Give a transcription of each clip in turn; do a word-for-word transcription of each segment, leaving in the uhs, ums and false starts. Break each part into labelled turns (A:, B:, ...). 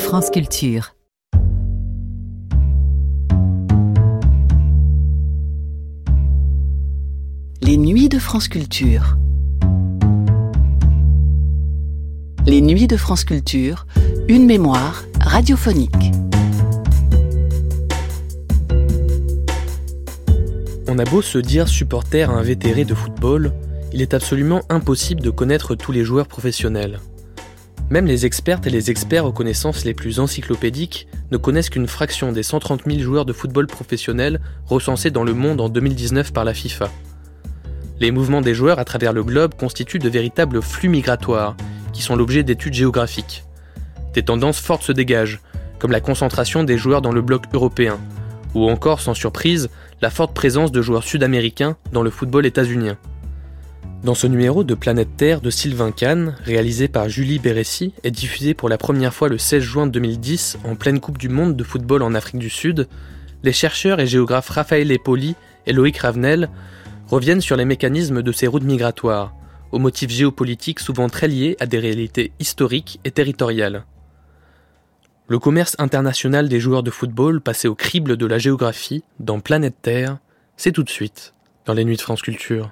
A: France Culture.
B: Les nuits de France Culture. Les nuits de France Culture, une mémoire radiophonique.
C: On a beau se dire supporter invétéré de football, il est absolument impossible de connaître tous les joueurs professionnels. Même les expertes et les experts aux connaissances les plus encyclopédiques ne connaissent qu'une fraction des cent trente mille joueurs de football professionnels recensés dans le monde en deux mille dix-neuf par la FIFA. Les mouvements des joueurs à travers le globe constituent de véritables flux migratoires, qui sont l'objet d'études géographiques. Des tendances fortes se dégagent, comme la concentration des joueurs dans le bloc européen, ou encore, sans surprise, la forte présence de joueurs sud-américains dans le football états-unien. Dans ce numéro de Planète Terre de Sylvain Kahn, réalisé par Julie Bérécy et diffusé pour la première fois le seize juin deux mille dix en pleine Coupe du Monde de football en Afrique du Sud, les chercheurs et géographes Raphaël Epoli et Loïc Ravenel reviennent sur les mécanismes de ces routes migratoires, aux motifs géopolitiques souvent très liés à des réalités historiques et territoriales. Le commerce international des joueurs de football passé au crible de la géographie dans Planète Terre, c'est tout de suite dans les Nuits de France Culture.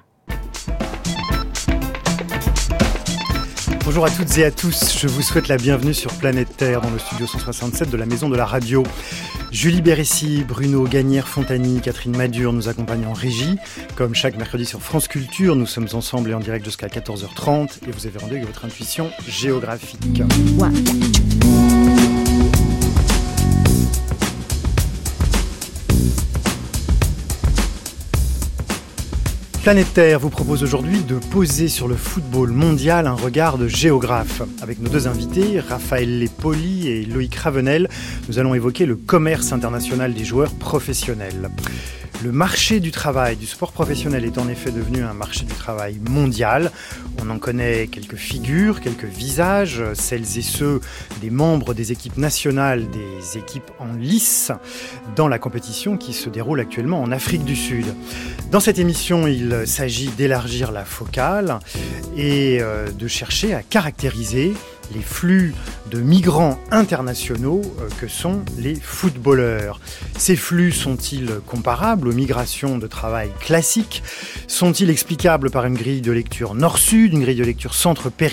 D: Bonjour à toutes et à tous, je vous souhaite la bienvenue sur Planète Terre dans le studio cent soixante-sept de la Maison de la Radio. Julie Bérécy, Bruno Gagnère-Fontany, Catherine Madure nous accompagnent en régie. Comme chaque mercredi sur France Culture, nous sommes ensemble et en direct jusqu'à quatorze heures trente et vous avez rendez-vous avec votre intuition géographique. Ouais. Planète Terre vous propose aujourd'hui de poser sur le football mondial un regard de géographe. Avec nos deux invités, Raphaël Epoli et Loïc Ravenel, nous allons évoquer le commerce international des joueurs professionnels. Le marché du travail du sport professionnel est en effet devenu un marché du travail mondial. On en connaît quelques figures, quelques visages, celles et ceux des membres des équipes nationales, des équipes en lice, dans la compétition qui se déroule actuellement en Afrique du Sud. Dans cette émission, il s'agit d'élargir la focale et de chercher à caractériser les flux de migrants internationaux que sont les footballeurs. Ces flux sont-ils comparables aux migrations de travail classiques ? Sont-ils explicables par une grille de lecture nord-sud, une grille de lecture centre-périphérie ?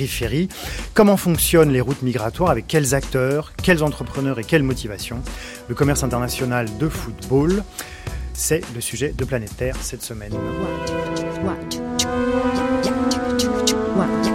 D: Comment fonctionnent les routes migratoires ? Avec quels acteurs, quels entrepreneurs et quelles motivations ? Le commerce international de football, c'est le sujet de Planète Terre cette semaine. What? What? What?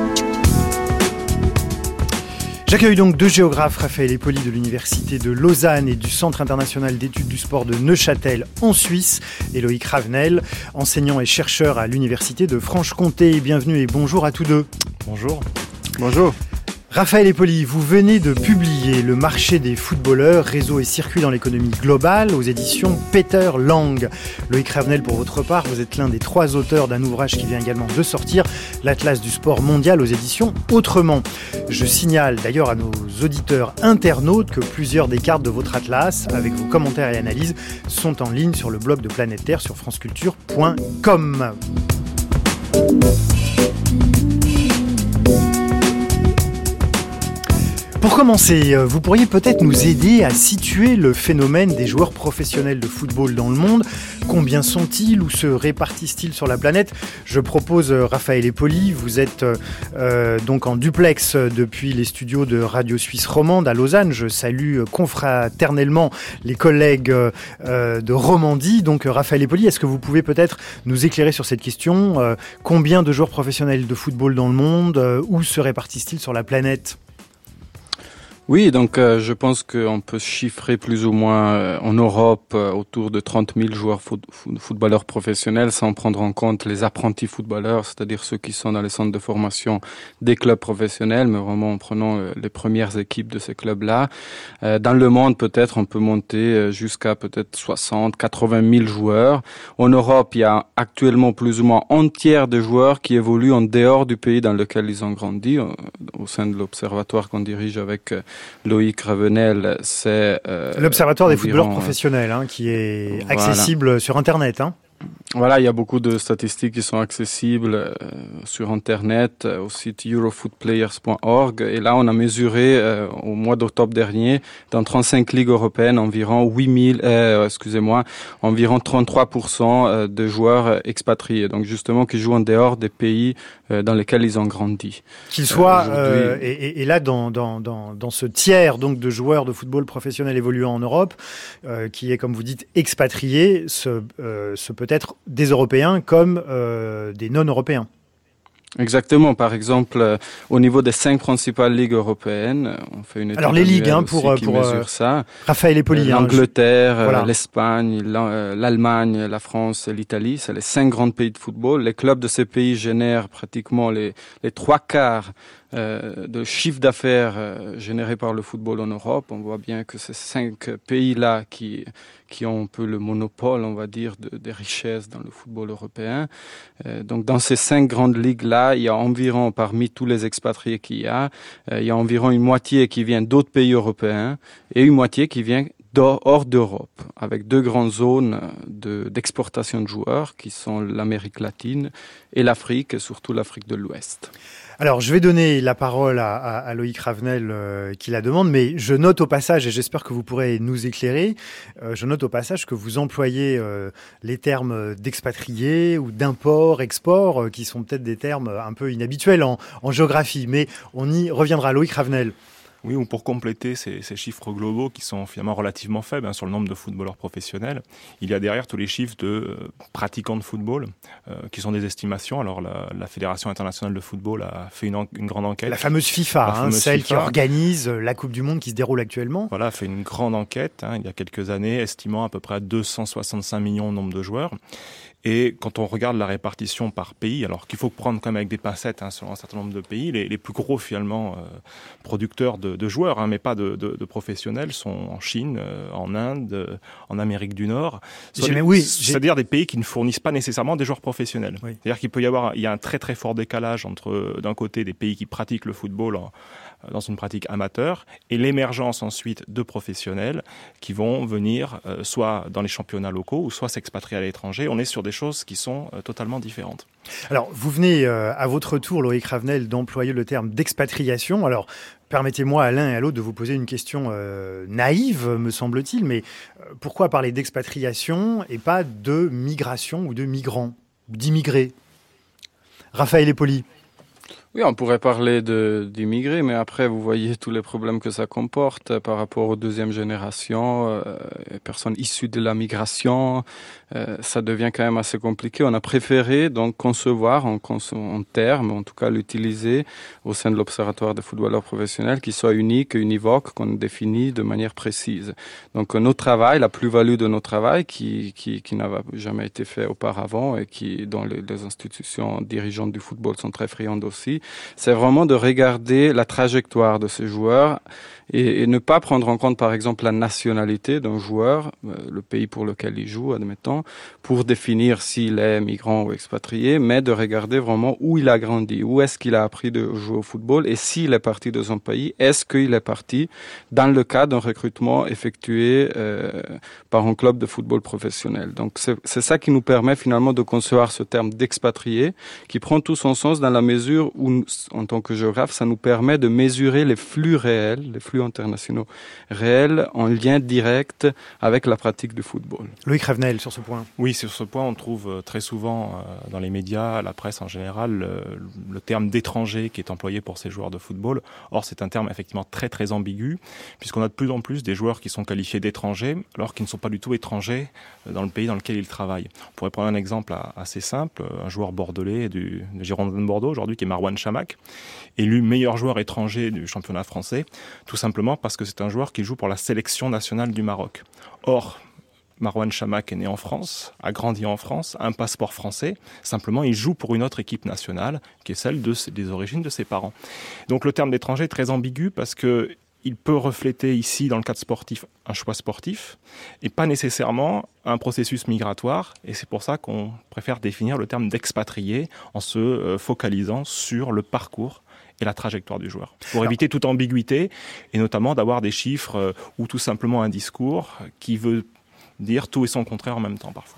D: J'accueille donc deux géographes, Raphaël Epoli de l'Université de Lausanne et du Centre international d'études du sport de Neuchâtel en Suisse, et Loïc Ravenel, enseignant et chercheur à l'Université de Franche-Comté. Bienvenue et bonjour à tous deux.
E: Bonjour. Bonjour.
D: Raphaël Epoli, vous venez de publier Le marché des footballeurs, réseau et circuit dans l'économie globale aux éditions Peter Lang. Loïc Ravenel, pour votre part, vous êtes l'un des trois auteurs d'un ouvrage qui vient également de sortir, l'Atlas du sport mondial aux éditions Autrement. Je signale d'ailleurs à nos auditeurs internautes que plusieurs des cartes de votre atlas, avec vos commentaires et analyses, sont en ligne sur le blog de Planète Terre sur franceculture point com. Pour commencer, vous pourriez peut-être nous aider à situer le phénomène des joueurs professionnels de football dans le monde. Combien sont-ils? Où se répartissent-ils sur la planète? Je propose, Raphaël Epoli, vous êtes euh, donc en duplex depuis les studios de Radio Suisse Romande à Lausanne. Je salue confraternellement les collègues euh, de Romandie. Donc Raphaël Epoli, est-ce que vous pouvez peut-être nous éclairer sur cette question? euh, Combien de joueurs professionnels de football dans le monde? euh, Où se répartissent-ils sur la planète?
E: Oui, donc euh, je pense qu'on peut chiffrer plus ou moins euh, en Europe euh, autour de trente mille joueurs foot, foot, footballeurs professionnels, sans prendre en compte les apprentis footballeurs, c'est-à-dire ceux qui sont dans les centres de formation des clubs professionnels, mais vraiment en prenant euh, les premières équipes de ces clubs-là. Euh, dans le monde, peut-être, on peut monter euh, jusqu'à peut-être soixante, quatre-vingt mille joueurs. En Europe, il y a actuellement plus ou moins un tiers de joueurs qui évoluent en dehors du pays dans lequel ils ont grandi, euh, au sein de l'observatoire qu'on dirige avec euh, Loïc Ravenel, c'est... Euh,
D: L'Observatoire des
E: environ,
D: footballeurs professionnels, hein, qui est accessible voilà. sur Internet. Hein.
E: Voilà, il y a beaucoup de statistiques qui sont accessibles euh, sur Internet, euh, au site eurofootplayers point org. Et là, on a mesuré euh, au mois d'octobre dernier, dans trente-cinq ligues européennes, environ huit mille, euh, excusez-moi, environ trente-trois pour cent de joueurs expatriés. Donc justement, qui jouent en dehors des pays euh, dans lesquels ils ont grandi.
D: Qu'ils soient, euh, euh, et, et là, dans, dans, dans, dans ce tiers donc de joueurs de football professionnel évoluant en Europe, euh, qui est, comme vous dites, expatrié, ce, euh, ce peut être des Européens comme euh, des non-Européens.
E: Exactement. Par exemple, euh, au niveau des cinq principales ligues européennes, on fait une étude
D: Alors les ligues, hein, pour
E: qui
D: pour
E: mesure
D: euh,
E: ça.
D: Raphaël Epoli,
E: euh, l'Angleterre,
D: hein, je... voilà.
E: euh, l'Espagne, l'Allemagne, la France, l'Italie, c'est les cinq grands pays de football. Les clubs de ces pays génèrent pratiquement les les trois quarts Euh, de chiffre d'affaires euh, généré par le football en Europe. On voit bien que ces cinq pays-là qui qui ont un peu le monopole, on va dire, de, des richesses dans le football européen. Euh, donc, dans ces cinq grandes ligues-là, il y a environ, parmi tous les expatriés qu'il y a, euh, il y a environ une moitié qui vient d'autres pays européens et une moitié qui vient hors d'Europe, avec deux grandes zones de, d'exportation de joueurs qui sont l'Amérique latine et l'Afrique, et surtout l'Afrique de l'Ouest.
D: Alors, je vais donner la parole à, à, à Loïc Ravenel euh, qui la demande, mais je note au passage, et j'espère que vous pourrez nous éclairer, euh, je note au passage que vous employez euh, les termes d'expatrié ou d'import, export, euh, qui sont peut-être des termes un peu inhabituels en, en géographie, mais on y reviendra. Loïc Ravenel.
A: Oui, ou pour compléter ces, ces chiffres globaux qui sont finalement relativement faibles hein, sur le nombre de footballeurs professionnels, il y a derrière tous les chiffres de euh, pratiquants de football euh, qui sont des estimations. Alors la, la Fédération internationale de football a fait une, en, une grande enquête.
D: La fameuse FIFA, la fameuse hein, celle FIFA, qui organise la Coupe du Monde qui se déroule actuellement.
A: Voilà, a fait une grande enquête hein, il y a quelques années, estimant à peu près à deux cent soixante-cinq millions le nombre de joueurs. Et quand on regarde la répartition par pays, alors qu'il faut prendre quand même avec des pincettes hein, selon un certain nombre de pays, les, les plus gros finalement euh, producteurs de, de joueurs, hein, mais pas de, de, de professionnels, sont en Chine, euh, en Inde, euh, en Amérique du Nord.
D: Des, oui,
A: c'est-à-dire des pays qui ne fournissent pas nécessairement des joueurs professionnels.
D: Oui.
A: C'est-à-dire qu'il peut y avoir, il y a un très très fort décalage entre d'un côté des pays qui pratiquent le football en, dans une pratique amateur et l'émergence ensuite de professionnels qui vont venir euh, soit dans les championnats locaux ou soit s'expatrier à l'étranger. On est sur des choses qui sont euh, totalement différentes.
D: Alors, vous venez euh, à votre tour, Loïc Ravenel, d'employer le terme d'expatriation. Alors, permettez-moi à l'un et à l'autre de vous poser une question euh, naïve, me semble-t-il, mais euh, pourquoi parler d'expatriation et pas de migration ou de migrants, ou d'immigrés ? Raphaël Epoli.
E: Oui, on pourrait parler de, d'immigrés, mais après, vous voyez tous les problèmes que ça comporte par rapport aux deuxième génération, euh, personnes issues de la migration. Euh, ça devient quand même assez compliqué. On a préféré donc concevoir en, en termes, en tout cas l'utiliser au sein de l'Observatoire des footballeurs professionnels, qui soit unique, univoque, qu'on définit de manière précise. Donc notre travail, la plus-value de notre travail, qui, qui, qui n'a jamais été fait auparavant et qui, dont les, les institutions dirigeantes du football sont très friandes aussi, c'est vraiment de regarder la trajectoire de ces joueurs et, et ne pas prendre en compte, par exemple, la nationalité d'un joueur, euh, le pays pour lequel il joue, admettons, pour définir s'il est migrant ou expatrié, mais de regarder vraiment où il a grandi, où est-ce qu'il a appris de jouer au football et s'il est parti de son pays, est-ce qu'il est parti dans le cadre d'un recrutement effectué euh, par un club de football professionnel. Donc c'est, c'est ça qui nous permet finalement de concevoir ce terme d'expatrié, qui prend tout son sens dans la mesure où, en tant que géographe, ça nous permet de mesurer les flux réels, les flux internationaux réels en lien direct avec la pratique du football.
D: Loïc Ravenel, sur ce point.
A: Oui, sur ce point, on trouve très souvent euh, dans les médias, la presse en général, le, le terme d'étranger qui est employé pour ces joueurs de football. Or, c'est un terme effectivement très très ambigu, puisqu'on a de plus en plus des joueurs qui sont qualifiés d'étrangers, alors qu'ils ne sont pas du tout étrangers dans le pays dans lequel ils travaillent. On pourrait prendre un exemple assez simple, un joueur bordelais du, du Girondins de Bordeaux aujourd'hui, qui est Marouane Chamakh, élu meilleur joueur étranger du championnat français, tout simplement parce que c'est un joueur qui joue pour la sélection nationale du Maroc. Or, Marouane Chamakh est né en France, a grandi en France, a un passeport français. Simplement, il joue pour une autre équipe nationale, qui est celle de, des origines de ses parents. Donc le terme d'étranger est très ambigu parce que il peut refléter ici, dans le cadre sportif, un choix sportif et pas nécessairement un processus migratoire. Et c'est pour ça qu'on préfère définir le terme d'expatrié en se focalisant sur le parcours et la trajectoire du joueur. Pour éviter toute ambiguïté et notamment d'avoir des chiffres ou tout simplement un discours qui veut dire tout et son contraire en même temps parfois.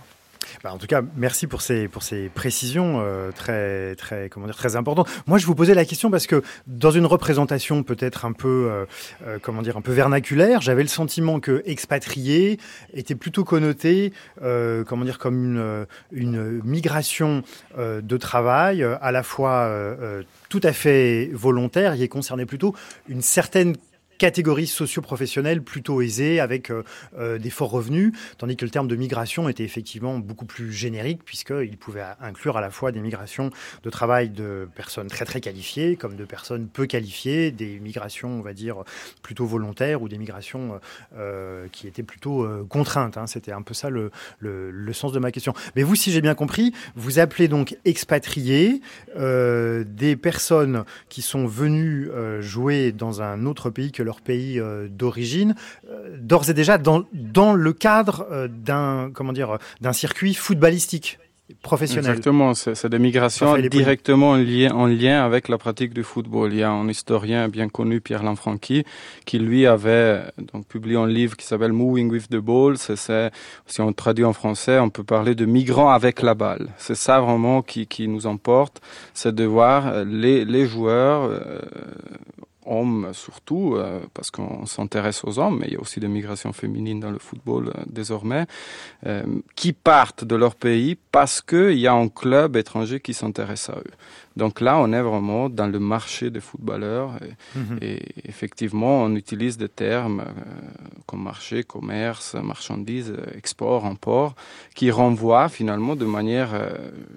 D: Bah en tout cas, merci pour ces, pour ces précisions euh, très, très, comment dire, très importantes. Moi, je vous posais la question parce que dans une représentation peut-être un peu, euh, euh, comment dire, un peu vernaculaire, j'avais le sentiment que expatrié était plutôt connoté, euh, comment dire, comme une, une migration euh, de travail euh, à la fois euh, euh, tout à fait volontaire, qui concernait plutôt une certaine catégorie socio-professionnelle plutôt aisée avec euh, euh, des forts revenus, tandis que le terme de migration était effectivement beaucoup plus générique puisqu'il pouvait inclure à la fois des migrations de travail de personnes très très qualifiées comme de personnes peu qualifiées, des migrations on va dire plutôt volontaires ou des migrations euh, qui étaient plutôt euh, contraintes. Hein. C'était un peu ça le, le, le sens de ma question. Mais vous, si j'ai bien compris, vous appelez donc expatriés euh, des personnes qui sont venues euh, jouer dans un autre pays que leur pays euh, d'origine, euh, d'ores et déjà dans, dans le cadre euh, d'un, comment dire, d'un circuit footballistique professionnel.
E: Exactement, c'est, c'est des migrations directement en lien, en lien avec la pratique du football. Il y a un historien bien connu, Pierre Lanfranchi, qui lui avait donc publié un livre qui s'appelle Moving with the Ball. C'est, c'est, si on traduit en français, on peut parler de migrants avec la balle. C'est ça vraiment qui, qui nous emporte, c'est de voir les, les joueurs euh, hommes surtout, euh, parce qu'on s'intéresse aux hommes, mais il y a aussi des migrations féminines dans le football euh, désormais, euh, qui partent de leur pays parce qu'il y a un club étranger qui s'intéresse à eux. Donc là, on est vraiment dans le marché des footballeurs et, mmh. et effectivement, on utilise des termes euh, comme marché, commerce, marchandise, export, import, qui renvoient finalement de manière euh,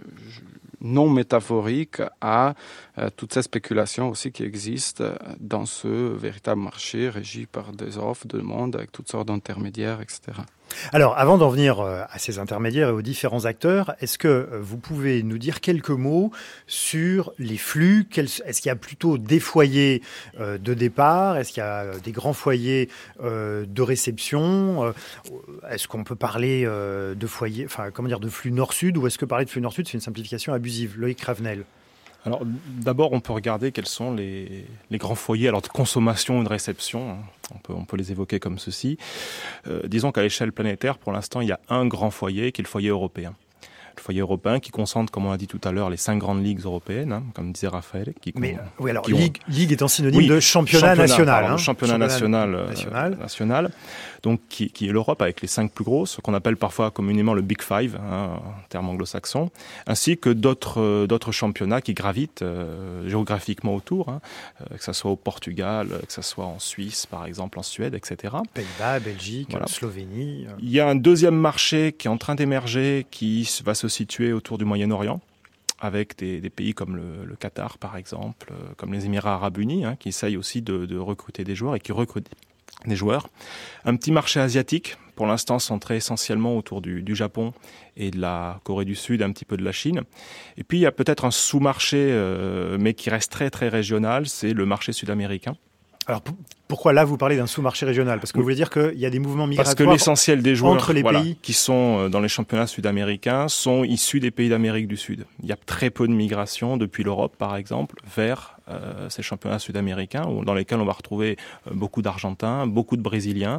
E: non métaphorique à euh, toutes ces spéculations aussi qui existent dans ce véritable marché régi par des offres, des demandes, avec toutes sortes d'intermédiaires, et cetera.
D: Alors, avant d'en venir à ces intermédiaires et aux différents acteurs, est-ce que vous pouvez nous dire quelques mots sur les flux ? Est-ce qu'il y a plutôt des foyers de départ ? Est-ce qu'il y a des grands foyers de réception ? Est-ce qu'on peut parler de foyers, enfin, comment dire, de flux nord-sud ? Ou est-ce que parler de flux nord-sud, c'est une simplification abusive ? Loïc Ravenel.
A: Alors, d'abord, on peut regarder quels sont les, les grands foyers alors de consommation et de réception. On peut, on peut les évoquer comme ceci. Euh, disons qu'à l'échelle planétaire, pour l'instant, il y a un grand foyer qui est le foyer européen. Le foyer européen qui concentre, comme on l'a dit tout à l'heure, les cinq grandes ligues européennes, hein, comme disait Raphaël. Qui,
D: Mais
A: qui,
D: oui, alors
A: qui
D: ligue,
A: ont...
D: ligue étant synonyme
A: oui,
D: de championnat, championnat national.
A: Pardon,
D: hein,
A: championnat, championnat national,
D: national.
A: Euh, national. Donc, qui, qui est l'Europe avec les cinq plus grosses, qu'on appelle parfois communément le Big Five, hein, en termes anglo-saxons, ainsi que d'autres, euh, d'autres championnats qui gravitent euh, géographiquement autour, hein, euh, que ce soit au Portugal, que ce soit en Suisse, par exemple, en Suède, et cetera.
D: Pays-Bas, Belgique, voilà. Slovénie.
A: Il y a un deuxième marché qui est en train d'émerger, qui va se situer autour du Moyen-Orient, avec des, des pays comme le, le Qatar, par exemple, euh, comme les Émirats arabes unis, hein, qui essayent aussi de, de recruter des joueurs et qui recrutent des joueurs. Un petit marché asiatique, pour l'instant centré essentiellement autour du, du Japon et de la Corée du Sud, un petit peu de la Chine. Et puis il y a peut-être un sous-marché, euh, mais qui reste très très régional, c'est le marché sud-américain.
D: Alors p- pourquoi là vous parlez d'un sous-marché régional ? Parce que vous voulez dire qu'il y a des mouvements migratoires
A: Parce que l'essentiel des joueurs
D: entre les
A: voilà,
D: pays
A: qui sont dans les championnats sud-américains sont issus des pays d'Amérique du Sud. Il y a très peu de migration depuis l'Europe, par exemple, vers euh, ces championnats sud-américains, où, dans lesquels on va retrouver euh, beaucoup d'Argentins, beaucoup de Brésiliens.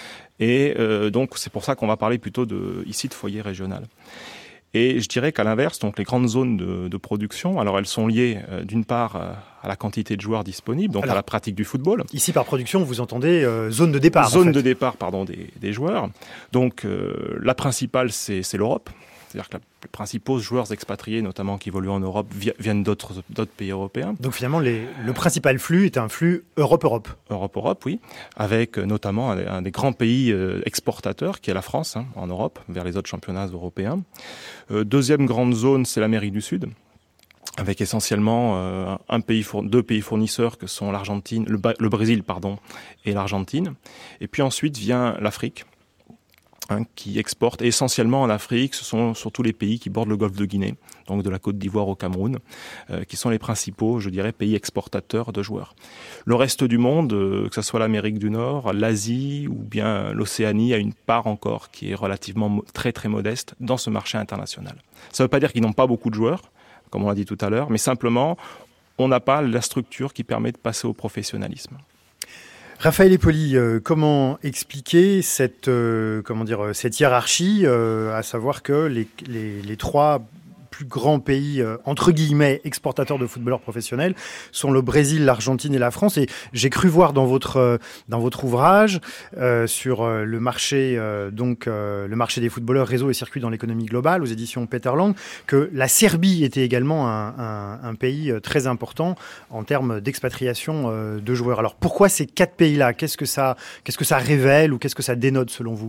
A: Et euh, donc c'est pour ça qu'on va parler plutôt de, ici de foyer régional. Et je dirais qu'à l'inverse, donc les grandes zones de, de production, alors elles sont liées euh, d'une part euh, à la quantité de joueurs disponibles, donc alors, à la pratique du football.
D: Ici par production, vous entendez euh, zone de départ.
A: Zone
D: en fait.
A: de départ, pardon, des, des joueurs. Donc euh, la principale, c'est, c'est l'Europe. C'est-à-dire que la, les principaux joueurs expatriés, notamment qui évoluent en Europe, vi- viennent d'autres, d'autres pays européens.
D: Donc finalement, les, le principal flux est un flux Europe-Europe.
A: Europe-Europe, oui. Avec euh, notamment un, un des grands pays euh, exportateurs, qui est la France, hein, en Europe, vers les autres championnats européens. Euh, deuxième grande zone, c'est l'Amérique du Sud, avec essentiellement euh, un pays four- deux pays fournisseurs que sont l'Argentine, le, ba- le Brésil, pardon, et l'Argentine. Et puis ensuite vient l'Afrique, hein, qui exporte essentiellement en Afrique. Ce sont surtout les pays qui bordent le golfe de Guinée, donc de la Côte d'Ivoire au Cameroun, euh, qui sont les principaux, je dirais, pays exportateurs de joueurs. Le reste du monde, euh, que ce soit l'Amérique du Nord, l'Asie ou bien l'Océanie, a une part encore qui est relativement mo- très très modeste dans ce marché international. Ça ne veut pas dire qu'ils n'ont pas beaucoup de joueurs, comme on l'a dit tout à l'heure, mais simplement, on n'a pas la structure qui permet de passer au professionnalisme.
D: Raphaël Epoli, euh, comment expliquer cette, euh, comment dire, cette hiérarchie, euh, à savoir que les, les, les trois plus grands pays, euh, entre guillemets, exportateurs de footballeurs professionnels sont le Brésil, l'Argentine et la France. Et j'ai cru voir dans votre, euh, dans votre ouvrage euh, sur euh, le marché, euh, donc euh, le marché des footballeurs, réseaux et circuits dans l'économie globale, aux éditions Peter Lang, que la Serbie était également un, un, un pays très important en termes d'expatriation euh, de joueurs. Alors pourquoi ces quatre pays-là ? Qu'est-ce que ça, qu'est-ce que ça révèle ou qu'est-ce que ça dénote selon vous ?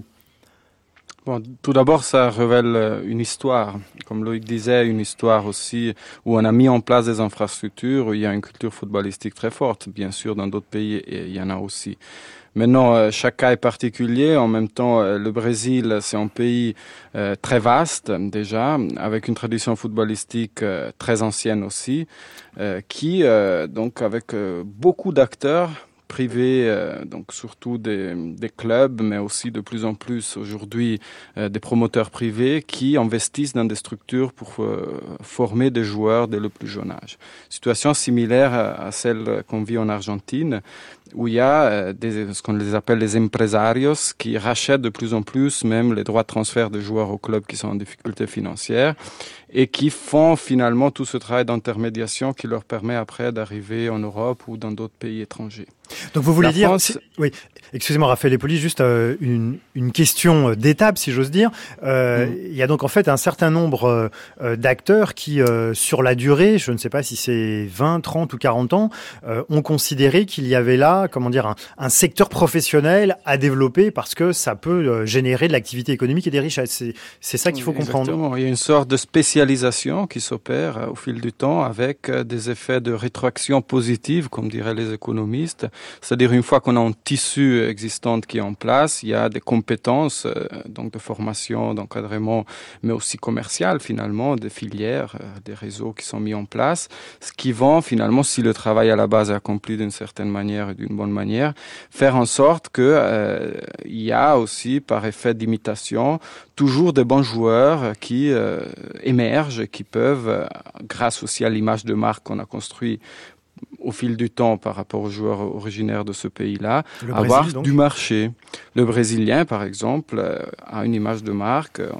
E: Bon, tout d'abord, ça révèle une histoire. Comme Loïc disait, une histoire aussi où on a mis en place des infrastructures, où il y a une culture footballistique très forte. Bien sûr, dans d'autres pays, il y en a aussi. Maintenant, chaque cas est particulier. En même temps, le Brésil, c'est un pays euh, très vaste déjà, avec une tradition footballistique euh, très ancienne aussi, euh, qui, euh, donc, avec euh, beaucoup d'acteurs privés, euh, donc surtout des, des clubs, mais aussi de plus en plus aujourd'hui euh, des promoteurs privés qui investissent dans des structures pour euh, former des joueurs dès le plus jeune âge. Situation similaire à, à celle qu'on vit en Argentine, où il y a euh, des, ce qu'on les appelle les empresarios qui rachètent de plus en plus même les droits de transfert des joueurs aux clubs qui sont en difficulté financière et qui font finalement tout ce travail d'intermédiation qui leur permet après d'arriver en Europe ou dans d'autres pays étrangers.
D: Donc vous voulez
E: La
D: dire,
E: France...
D: oui, excusez-moi Raphaël Epoli, juste euh, une, une question d'étape si j'ose dire. Euh, mmh. Il y a donc en fait un certain nombre euh, d'acteurs qui, euh, sur la durée, je ne sais pas si c'est vingt, trente ou quarante ans, euh, ont considéré qu'il y avait là, comment dire, un, un secteur professionnel à développer parce que ça peut euh, générer de l'activité économique et des richesses. C'est, c'est ça qu'il faut comprendre.
E: Exactement. Il y a une sorte de spécialisation qui s'opère euh, au fil du temps avec euh, des effets de rétroaction positive, comme diraient les économistes. C'est-à-dire une fois qu'on a un tissu existant qui est en place, il y a des compétences, euh, donc de formation, d'encadrement, mais aussi commerciales finalement, des filières, euh, des réseaux qui sont mis en place, ce qui vont finalement, si le travail à la base est accompli d'une certaine manière et d'une bonne manière, faire en sorte que euh, il y a aussi, par effet d'imitation, toujours des bons joueurs qui euh, émergent, qui peuvent, euh, grâce aussi à l'image de marque qu'on a construit au fil du temps par rapport aux joueurs originaires de ce pays-là,
D: le
E: avoir
D: Brésil,
E: du marché. Le Brésilien, par exemple, euh, a une image de marque euh,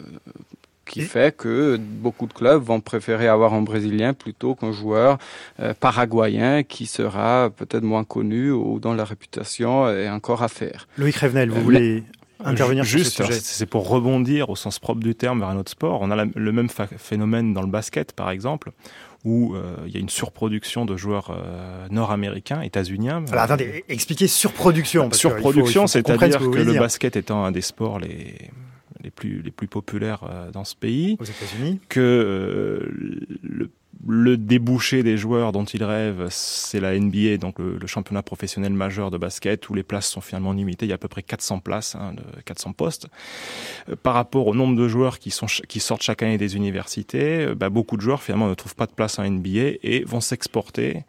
E: qui Et... fait que beaucoup de clubs vont préférer avoir un Brésilien plutôt qu'un joueur euh, paraguayen qui sera peut-être moins connu ou dont la réputation est encore à faire.
D: Loïc Ravenel, vous euh, voulez... intervenir
A: Juste,
D: sur ce sujet.
A: C'est pour rebondir au sens propre du terme vers un autre sport. On a la, le même fa- phénomène dans le basket, par exemple, où euh, il y a une surproduction de joueurs euh, nord-américains, états-uniens.
D: Alors attendez, expliquez surproduction. Parce
A: surproduction,
D: il faut, il faut
A: c'est-à-dire que, que le
D: dire.
A: basket étant un des sports les les plus les plus populaires euh, dans ce pays,
D: aux États-Unis,
A: que euh, le Le débouché des joueurs dont ils rêvent, c'est la N B A, donc le, le championnat professionnel majeur de basket, où les places sont finalement limitées. Il y a à peu près quatre cents places, hein, de quatre cents postes. Euh, par rapport au nombre de joueurs qui, sont, qui sortent chaque année des universités, euh, bah, beaucoup de joueurs finalement ne trouvent pas de place en N B A et vont s'exporter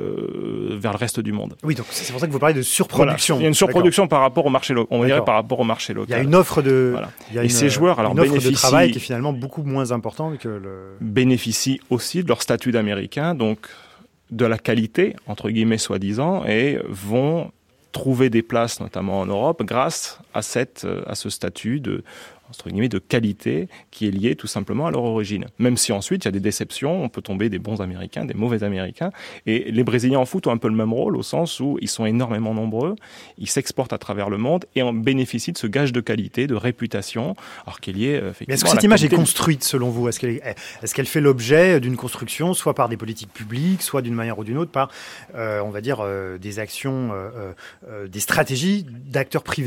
A: euh, vers le reste du monde.
D: Oui, donc c'est pour ça que vous parlez de surproduction.
A: Voilà. Il y a une surproduction D'accord. par rapport au marché local. On D'accord. dirait par rapport au marché local.
D: Il y a une offre de,
A: voilà.
D: il y a
A: et
D: une,
A: ces joueurs, alors,
D: une offre
A: bénéficient,
D: de travail qui est finalement beaucoup moins importante que le...
A: bénéficient aussi de leur statut d'américain, donc de la qualité, entre guillemets soi-disant, et vont trouver des places, notamment en Europe, grâce à, cette, à ce statut de, entre guillemets, de qualité qui est lié tout simplement à leur origine. Même si ensuite, il y a des déceptions, on peut tomber des bons Américains, des mauvais Américains. Et les Brésiliens en foot ont un peu le même rôle, au sens où ils sont énormément nombreux, ils s'exportent à travers le monde et en bénéficient de ce gage de qualité, de réputation, alors qu'il y est effectivement...
D: Mais est-ce que cette image est construite, selon vous ? Est-ce qu'elle, est, est-ce qu'elle fait l'objet d'une construction, soit par des politiques publiques, soit d'une manière ou d'une autre, par, euh, on va dire, euh, des actions, euh, euh, des stratégies d'acteurs privés ?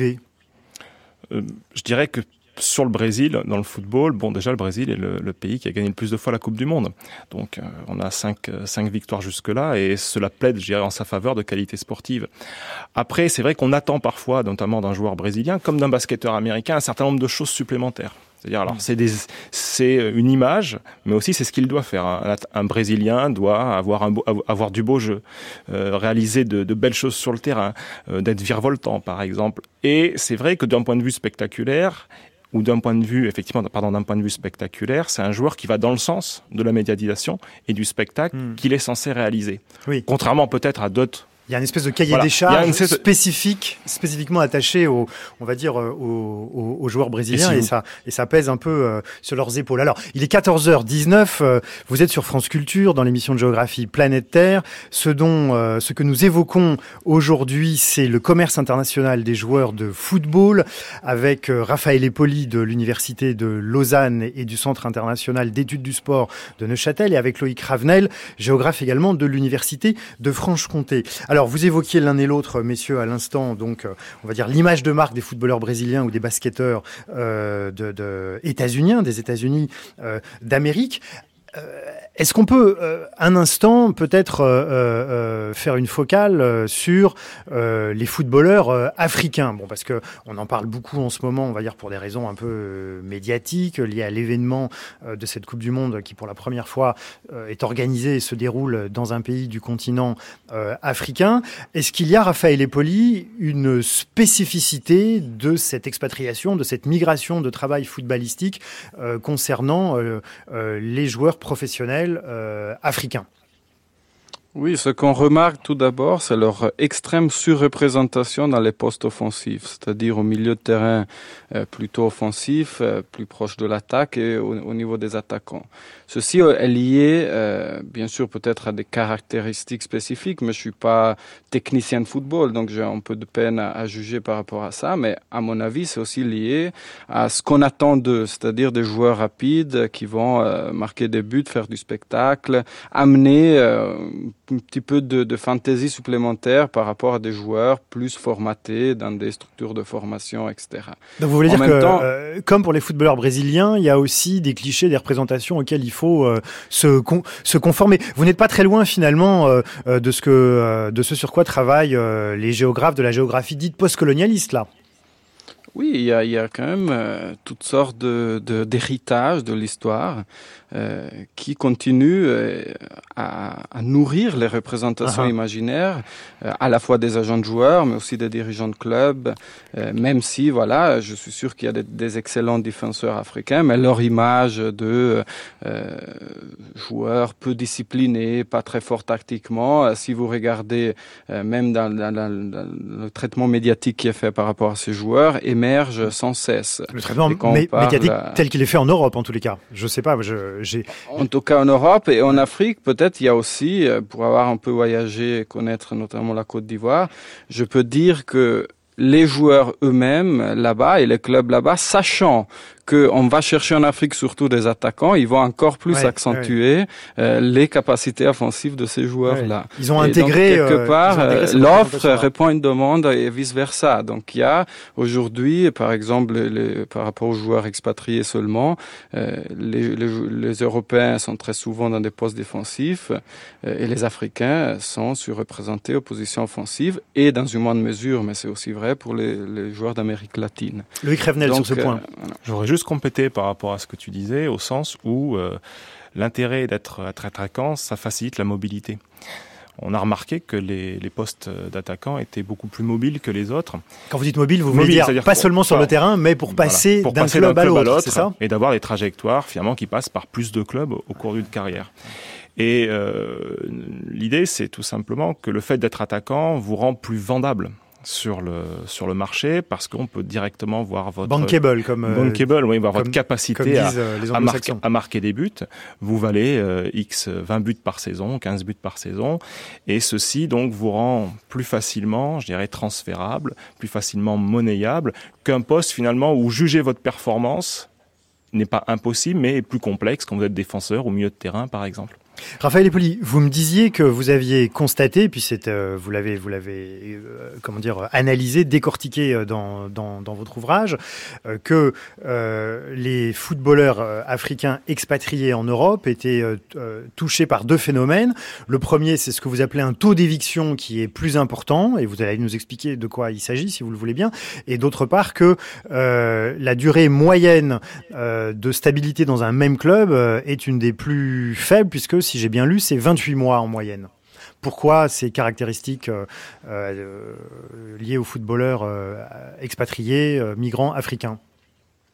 A: euh, Je dirais que sur le Brésil, dans le football, bon, déjà, le Brésil est le, le pays qui a gagné le plus de fois la Coupe du Monde. Donc, euh, on a cinq, cinq victoires jusque-là et cela plaide, je dirais, en sa faveur de qualité sportive. Après, c'est vrai qu'on attend parfois, notamment d'un joueur brésilien, comme d'un basketteur américain, un certain nombre de choses supplémentaires. C'est-à-dire, alors, c'est, des, c'est une image, mais aussi c'est ce qu'il doit faire. Un, un Brésilien doit avoir, un beau, avoir du beau jeu, euh, réaliser de, de belles choses sur le terrain, euh, d'être virevoltant, par exemple. Et c'est vrai que d'un point de vue spectaculaire, ou d'un point de vue, effectivement, pardon, d'un point de vue spectaculaire, c'est un joueur qui va dans le sens de la médiatisation et du spectacle mmh. qu'il est censé réaliser.
D: Oui.
A: Contrairement peut-être à d'autres
D: Il y a une espèce de cahier
A: voilà.
D: des charges
A: espèce...
D: spécifique, spécifiquement attaché aux, on va dire, aux, aux, aux joueurs brésiliens, et, si et ça, et ça pèse un peu euh, sur leurs épaules. Alors, il est quatorze heures dix-neuf. Euh, vous êtes sur France Culture dans l'émission de géographie Planète Terre. Ce dont, euh, ce que nous évoquons aujourd'hui, c'est le commerce international des joueurs de football, avec euh, Raphaël Epoli de l'université de Lausanne et du Centre international d'études du sport de Neuchâtel, et avec Loïc Ravenel, géographe également de l'université de Franche-Comté. Alors, vous évoquiez l'un et l'autre, messieurs, à l'instant, donc, euh, on va dire l'image de marque des footballeurs brésiliens ou des basketteurs euh, de, de états-uniens, des États-Unis euh, d'Amérique. Euh, Est-ce qu'on peut, euh, un instant, peut-être euh, euh, faire une focale euh, sur euh, les footballeurs euh, africains? Bon, parce que on en parle beaucoup en ce moment, on va dire pour des raisons un peu euh, médiatiques, liées à l'événement euh, de cette Coupe du Monde qui, pour la première fois, euh, est organisée et se déroule dans un pays du continent euh, africain. Est-ce qu'il y a, Raphaël Epoli, une spécificité de cette expatriation, de cette migration de travail footballistique euh, concernant euh, euh, les joueurs professionnels Euh, africains?
E: Oui, ce qu'on remarque tout d'abord, c'est leur extrême surreprésentation dans les postes offensifs, c'est-à-dire au milieu de terrain euh, plutôt offensif, euh, plus proche de l'attaque et au, au niveau des attaquants. Ceci est lié, euh, bien sûr, peut-être à des caractéristiques spécifiques, mais je suis pas technicien de football, donc j'ai un peu de peine à, à juger par rapport à ça, mais à mon avis, c'est aussi lié à ce qu'on attend d'eux, c'est-à-dire des joueurs rapides qui vont euh, marquer des buts, faire du spectacle, amener euh, un petit peu de, de fantaisie supplémentaire par rapport à des joueurs plus formatés dans des structures de formation, et cetera.
D: Donc vous voulez
E: en
D: dire que,
E: temps,
D: euh, comme pour les footballeurs brésiliens, il y a aussi des clichés, des représentations auxquelles il faut euh, se, con- se conformer. Vous n'êtes pas très loin finalement euh, euh, de ce que, euh, de ce sur quoi travaillent euh, les géographes de la géographie dite postcolonialiste, là.
E: Oui, il y a, il y a quand même euh, toutes sortes de, de, d'héritages de l'histoire euh, qui continuent euh, à, à nourrir les représentations uh-huh. imaginaires, euh, à la fois des agents de joueurs, mais aussi des dirigeants de clubs, euh, même si, voilà, je suis sûr qu'il y a des, des excellents défenseurs africains, mais leur image de euh, joueurs peu disciplinés, pas très forts tactiquement, euh, si vous regardez euh, même dans, dans, dans, dans le traitement médiatique qui est fait par rapport à ces joueurs, et émerge sans cesse.
D: Le traitement mé- médiatique à... tel qu'il est fait en Europe, en tous les cas. Je sais pas, je, j'ai...
E: En tout cas, en Europe et en Afrique, peut-être, il y a aussi, pour avoir un peu voyagé et connaître notamment la Côte d'Ivoire, je peux dire que les joueurs eux-mêmes, là-bas, et les clubs là-bas, sachant qu'on va chercher en Afrique surtout des attaquants, ils vont encore plus ouais, accentuer ouais. Euh, les capacités offensives de ces joueurs-là.
D: Ouais. Ils ont et intégré...
E: Donc, quelque
D: euh,
E: part,
D: intégré
E: l'offre répond à une demande et vice-versa. Donc il y a aujourd'hui, par exemple, les, par rapport aux joueurs expatriés seulement, euh, les, les, les Européens sont très souvent dans des postes défensifs euh, et les Africains sont surreprésentés aux positions offensives et dans une moindre mesure, mais c'est aussi vrai pour les, les joueurs d'Amérique latine.
D: Loïc Ravenel, Donc, sur ce point.
A: Euh, J'aurais juste complété par rapport à ce que tu disais, au sens où euh, l'intérêt d'être attaquant, ça facilite la mobilité. On a remarqué que les, les postes d'attaquants étaient beaucoup plus mobiles que les autres.
D: Quand vous dites mobile, vous voulez dire pas seulement sur le terrain, mais pour passer,
A: voilà, pour
D: d'un,
A: passer
D: club
A: d'un club
D: à
A: à
D: l'autre,
A: l'autre,
D: c'est ça ?
A: Et d'avoir des trajectoires finalement qui passent par plus de clubs au cours d'une carrière. Et euh, l'idée, c'est tout simplement que le fait d'être attaquant vous rend plus vendable sur le sur le marché parce qu'on peut directement voir votre
D: bankable comme euh,
A: bankable oui voir votre capacité à, à, marquer, à marquer des buts. Vous valez euh, x vingt buts par saison, quinze buts par saison, et ceci donc vous rend plus facilement, je dirais, transférable, plus facilement monnayable qu'un poste finalement où juger votre performance n'est pas impossible mais est plus complexe quand vous êtes défenseur au milieu de terrain par exemple.
D: Raphaël Epoli, vous me disiez que vous aviez constaté, puis c'est, euh, vous l'avez, vous l'avez, euh, comment dire, analysé, décortiqué dans dans, dans votre ouvrage, euh, que euh, les footballeurs euh, africains expatriés en Europe étaient euh, euh, touchés par deux phénomènes. Le premier, c'est ce que vous appelez un taux d'éviction qui est plus important, et vous allez nous expliquer de quoi il s'agit, si vous le voulez bien. Et d'autre part, que euh, la durée moyenne euh, de stabilité dans un même club euh, est une des plus faibles, puisque si j'ai bien lu, c'est vingt-huit mois en moyenne. Pourquoi ces caractéristiques euh, euh, liées aux footballeurs euh, expatriés, euh, migrants africains ?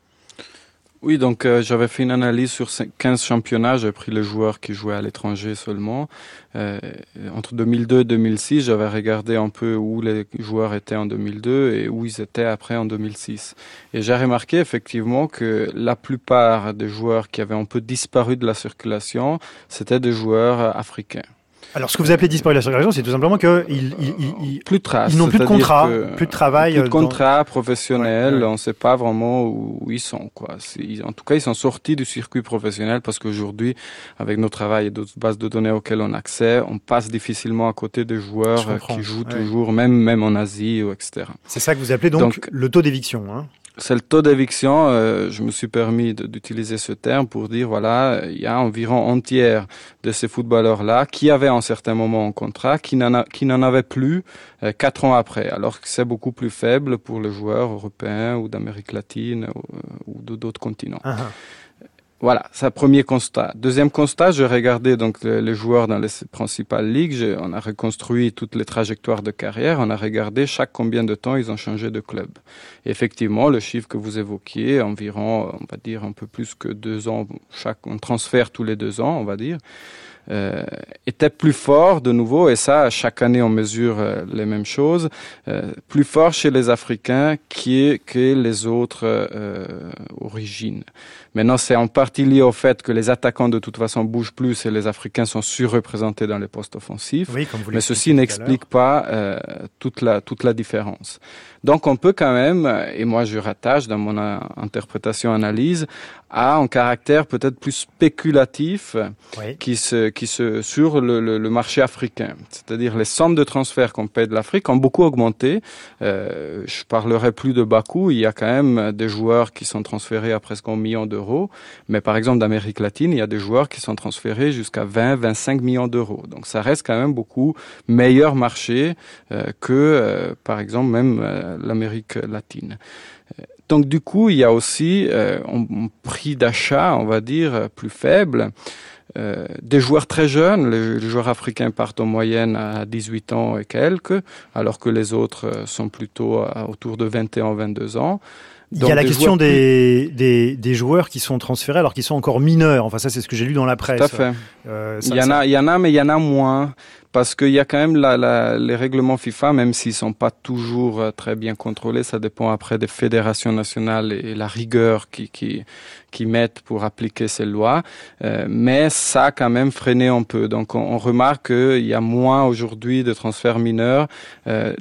E: Oui, donc euh, j'avais fait une analyse sur quinze championnats, j'ai pris les joueurs qui jouaient à l'étranger seulement. Euh, entre deux mille deux et deux mille six, j'avais regardé un peu où les joueurs étaient en deux mille deux et où ils étaient après en deux mille six. Et j'ai remarqué effectivement que la plupart des joueurs qui avaient un peu disparu de la circulation, c'était des joueurs africains.
D: Alors, ce que vous appelez disparu de la circulation, c'est tout simplement qu'ils ils, ils, ils,
E: plus de traces,
D: ils n'ont plus de contrat, plus de travail.
E: Plus de contrat
D: dans...
E: professionnel,
D: ouais, ouais.
E: on ne sait pas vraiment où ils sont, quoi. C'est, en tout cas, ils sont sortis du circuit professionnel parce qu'aujourd'hui, avec nos travails et d'autres bases de données auxquelles on a accès, on passe difficilement à côté des joueurs qui jouent ouais. toujours, même, même en Asie, et cetera.
D: C'est ça que vous appelez donc, donc le taux d'éviction, hein.
E: C'est le taux d'éviction. Euh, je me suis permis de, d'utiliser ce terme pour dire, voilà, il y a environ un tiers de ces footballeurs-là qui avaient à un certain moment un contrat, qui n'en, a, qui n'en avaient plus euh, quatre ans après, alors que c'est beaucoup plus faible pour les joueurs européens ou d'Amérique latine ou, ou de, d'autres continents. Uh-huh. Voilà, c'est un premier constat. Deuxième constat, j'ai regardé donc les, les joueurs dans les principales ligues. J'ai, on a reconstruit toutes les trajectoires de carrière. On a regardé chaque combien de temps ils ont changé de club. Et effectivement, le chiffre que vous évoquiez, environ, on va dire un peu plus que deux ans, chaque on transfère tous les deux ans, on va dire. Euh, était plus fort de nouveau, et ça, chaque année on mesure euh, les mêmes choses, euh, plus fort chez les Africains que, que les autres euh, origines. Maintenant, c'est en partie lié au fait que les attaquants de toute façon bougent plus et les Africains sont surreprésentés dans les postes offensifs.
D: Oui, comme vous
E: mais ceci n'explique pas euh, toute la toute la différence. Donc, on peut quand même, et moi je rattache dans mon a, interprétation analyse, à un caractère peut-être plus spéculatif oui. qui se qui se sur le, le, le marché africain. C'est-à-dire les sommes de transfert qu'on paie de l'Afrique ont beaucoup augmenté. Euh, je parlerai plus de Bakou. Il y a quand même des joueurs qui sont transférés à presque un million d'euros. Mais par exemple d'Amérique latine, il y a des joueurs qui sont transférés jusqu'à vingt, vingt-cinq millions d'euros. Donc ça reste quand même beaucoup meilleur marché euh, que euh, par exemple même euh, l'Amérique latine. Donc du coup, il y a aussi euh, un, un prix d'achat, on va dire, plus faible. Euh, des joueurs très jeunes, les, les joueurs africains partent en moyenne à dix-huit ans et quelques, alors que les autres sont plutôt à, autour de vingt et un, vingt-deux ans.
D: Donc, il y a la question des, plus... des, des joueurs qui sont transférés alors qu'ils sont encore mineurs. Enfin, ça, c'est ce que j'ai lu dans la presse.
E: Tout à fait.
D: Euh,
E: ça, il y en ça... a, il y en a, mais il y en a moins. Parce qu'il y a quand même la, la, les règlements FIFA, même s'ils sont pas toujours très bien contrôlés, ça dépend après des fédérations nationales et la rigueur qui, qui, qui mettent pour appliquer ces lois. Euh, mais ça a quand même freiné un peu. Donc, on, on remarque qu'il y a moins aujourd'hui de transferts mineurs. Euh,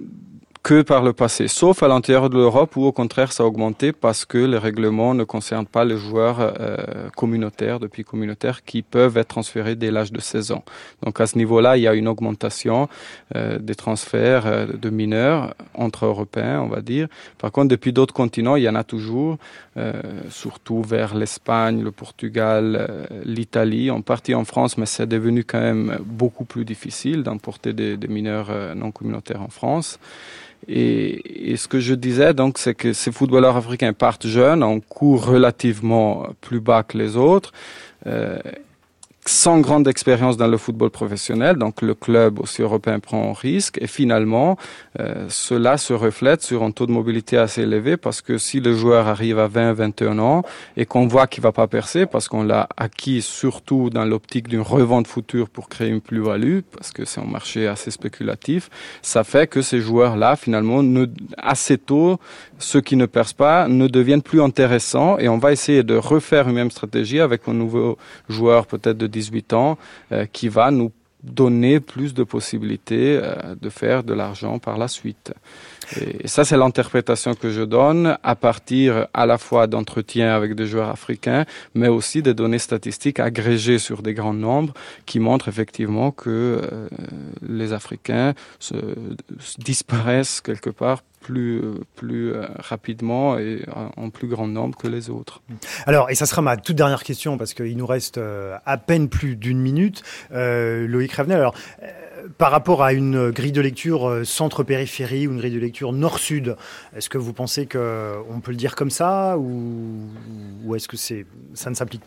E: que par le passé, sauf à l'intérieur de l'Europe où au contraire ça a augmenté parce que les règlements ne concernent pas les joueurs euh, communautaires, depuis communautaires, qui peuvent être transférés dès l'âge de seize ans. Donc à ce niveau-là, il y a une augmentation euh, des transferts euh, de mineurs entre Européens, on va dire. Par contre, depuis d'autres continents, il y en a toujours, euh, surtout vers l'Espagne, le Portugal, euh, l'Italie, en partie en France, mais c'est devenu quand même beaucoup plus difficile d'importer des, des mineurs euh, non communautaires en France. Et, et ce que je disais, donc, c'est que ces footballeurs africains partent jeunes, en coût relativement plus bas que les autres, euh, sans grande expérience dans le football professionnel, donc le club aussi européen prend un risque, et finalement, euh, cela se reflète sur un taux de mobilité assez élevé, parce que si le joueur arrive à vingt, vingt et un ans, et qu'on voit qu'il va pas percer, parce qu'on l'a acquis surtout dans l'optique d'une revente future pour créer une plus-value, parce que c'est un marché assez spéculatif, ça fait que ces joueurs-là, finalement, ne, assez tôt, ceux qui ne percent pas, ne deviennent plus intéressants, et on va essayer de refaire une même stratégie avec un nouveau joueur peut-être de dix-huit ans, euh, qui va nous donner plus de possibilités euh, de faire de l'argent par la suite. Et, et ça, c'est l'interprétation que je donne à partir à la fois d'entretiens avec des joueurs africains, mais aussi des données statistiques agrégées sur des grands nombres qui montrent effectivement que euh, les Africains se, se disparaissent quelque part plus plus rapidement et en plus grand nombre que les autres.
D: Alors, et ça sera ma toute dernière question parce qu'il nous reste à peine plus d'une minute. Euh, Loïc Ravenel, alors euh, par rapport à une grille de lecture centre-périphérie ou une grille de lecture nord-sud, est-ce que vous pensez qu'on peut le dire comme ça ou, ou est-ce que c'est, ça ne s'applique pas ?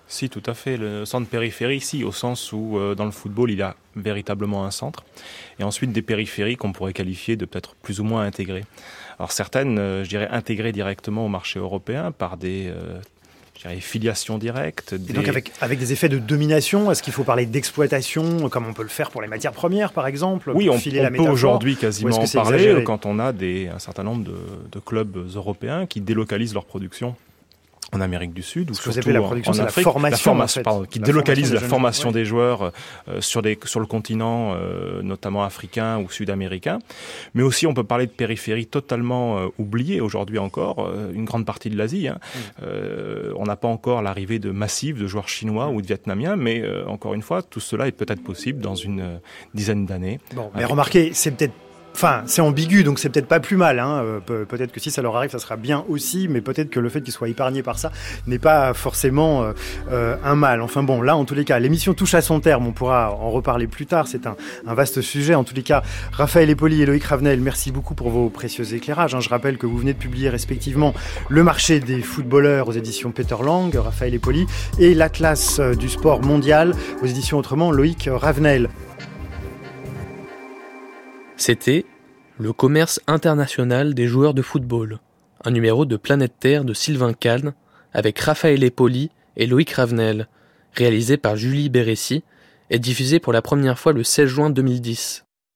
A: Si, tout à fait. Le centre périphérie, si, au sens où euh, dans le football, il y a véritablement un centre. Et ensuite, des périphéries qu'on pourrait qualifier de peut-être plus ou moins intégrées. Alors certaines, euh, je dirais, intégrées directement au marché européen par des... Euh, je dirais, filiation directe. Des...
D: Et donc avec, avec des effets de domination, est-ce qu'il faut parler d'exploitation, comme on peut le faire pour les matières premières, par exemple?
A: Oui, on,
D: filer
A: on
D: la
A: peut
D: métaphore,
A: aujourd'hui quasiment en parler
D: exagéré
A: quand on a des, un certain nombre de, de clubs européens qui délocalisent leur production en Amérique du Sud, ou
D: Ce que vous
A: surtout
D: appelez la production,
A: en
D: c'est
A: Afrique,
D: la formation,
A: la formation
D: en fait.
A: pardon, qui
D: la
A: délocalise
D: formation
A: la
D: des
A: formation
D: jeunes, ouais.
A: des joueurs euh, sur, des, sur le continent, euh, notamment africain ou sud-américain. Mais aussi, on peut parler de périphéries totalement euh, oubliées aujourd'hui encore, euh, une grande partie de l'Asie. Hein. Mm. Euh, on n'a pas encore l'arrivée de massive de joueurs chinois mm. ou de vietnamiens, mais euh, encore une fois, tout cela est peut-être possible dans une euh, dizaine d'années.
D: Bon, mais avec... remarquez, c'est peut-être Enfin, c'est ambigu, donc c'est peut-être pas plus mal. Hein. Pe- peut-être que si ça leur arrive, ça sera bien aussi, mais peut-être que le fait qu'ils soient épargnés par ça n'est pas forcément euh, euh, un mal. Enfin bon, là, en tous les cas, l'émission touche à son terme. On pourra en reparler plus tard. C'est un, un vaste sujet. En tous les cas, Raphaël Epoli et Loïc Ravenel, merci beaucoup pour vos précieux éclairages. Hein. Je rappelle que vous venez de publier respectivement Le marché des footballeurs aux éditions Peter Lang, Raphaël Epoli, et l'Atlas du sport mondial aux éditions Autrement, Loïc Ravenel.
C: C'était Le commerce international des joueurs de football, un numéro de Planète Terre de Sylvain Kahn avec Raphaël Epoli et Loïc Ravenel, réalisé par Julie Bérécy et diffusé pour la première fois le seize juin deux mille dix.